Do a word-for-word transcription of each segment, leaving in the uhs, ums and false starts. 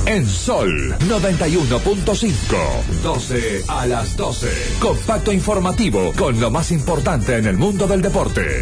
En Sol noventa y uno punto cinco. doce a las doce. Compacto informativo con lo más importante en el mundo del deporte.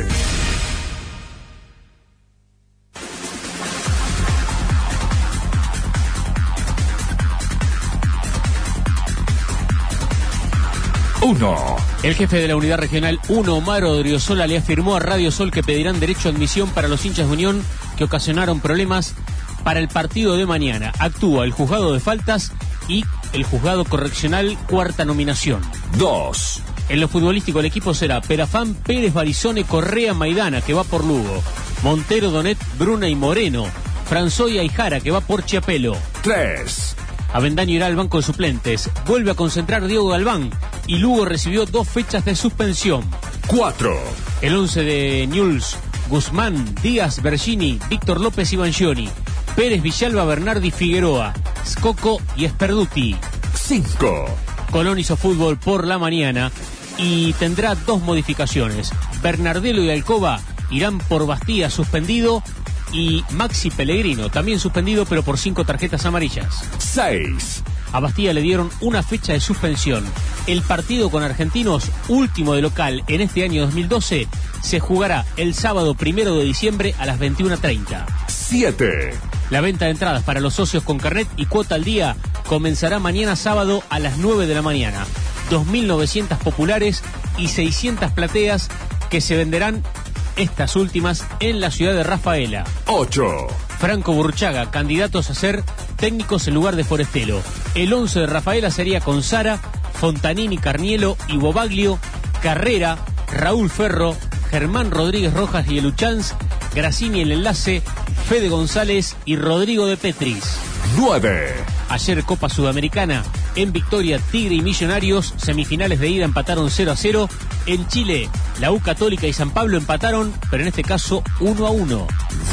Uno. El jefe de la Unidad Regional uno, Omar Odriozola, le afirmó a Radio Sol que pedirán derecho a admisión para los hinchas de Unión que ocasionaron problemas para el partido de mañana. Actúa el juzgado de faltas y el juzgado correccional, cuarta nominación. Dos. En lo futbolístico, el equipo será Perafán, Pérez, Barizone, Correa, Maidana, que va por Lugo, Montero, Donet, Bruna y Moreno, Franzoya y Jara, que va por Chiapelo. Tres. Avendaño irá al banco de suplentes. Vuelve a concentrar Diego Galván y Lugo recibió dos fechas de suspensión. Cuatro. El once de Newell's: Guzmán, Díaz, Bergini, Víctor López y Banchioni, Pérez, Villalba, Bernardi, Figueroa, Scocco y Esperduti. Cinco. Colón hizo fútbol por la mañana y tendrá dos modificaciones. Bernardelo y Alcoba irán por Bastía, suspendido, y Maxi Pellegrino, también suspendido, pero por cinco tarjetas amarillas. Seis. A Bastía le dieron una fecha de suspensión. El partido con Argentinos, último de local en este año dos mil doce, se jugará el sábado primero de diciembre a las veintiuna treinta. Siete. La venta de entradas para los socios con carnet y cuota al día comenzará mañana sábado a las nueve de la mañana. dos mil novecientas populares y seiscientas plateas que se venderán, estas últimas, en la ciudad de Rafaela. Ocho. Franco Burchaga, candidatos a ser técnicos en lugar de Forestelo. El once de Rafaela sería con Sara, Fontanini, Carnielo y Bobaglio, Carrera, Raúl Ferro, Germán Rodríguez Rojas y Eluchans, Grassini el enlace, Fede González y Rodrigo de Petris. Nueve. Ayer Copa Sudamericana, en Victoria, Tigre y Millonarios, semifinales de ida empataron cero a cero. En Chile, la U Católica y San Pablo empataron, pero en este caso uno a uno.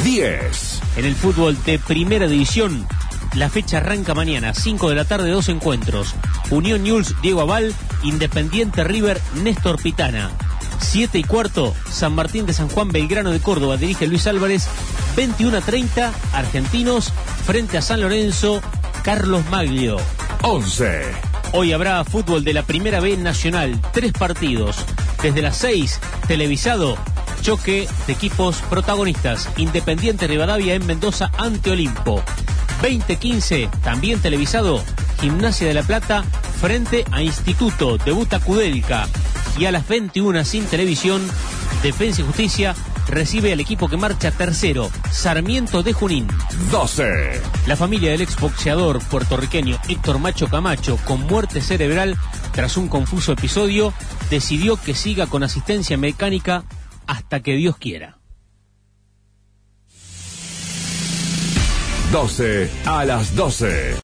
Diez. En el fútbol de Primera División, la fecha arranca mañana, cinco de la tarde, dos encuentros. Unión Newell's, Diego Aval, Independiente River, Néstor Pitana. Siete y cuarto, San Martín de San Juan, Belgrano de Córdoba, dirige Luis Álvarez. veintiuna treinta, Argentinos, frente a San Lorenzo, Carlos Maglio. Once. Hoy habrá fútbol de la Primera B Nacional, tres partidos. Desde las seis, televisado, choque de equipos protagonistas. Independiente Rivadavia en Mendoza ante Olimpo. veinte quince, también televisado, Gimnasia de la Plata frente a Instituto, debuta Kudelka. Y a las veintiuna, sin televisión, Defensa y Justicia recibe al equipo que marcha tercero, Sarmiento de Junín. Doce. La familia del exboxeador puertorriqueño Héctor Macho Camacho, con muerte cerebral tras un confuso episodio, decidió que siga con asistencia mecánica hasta que Dios quiera. doce a las doce.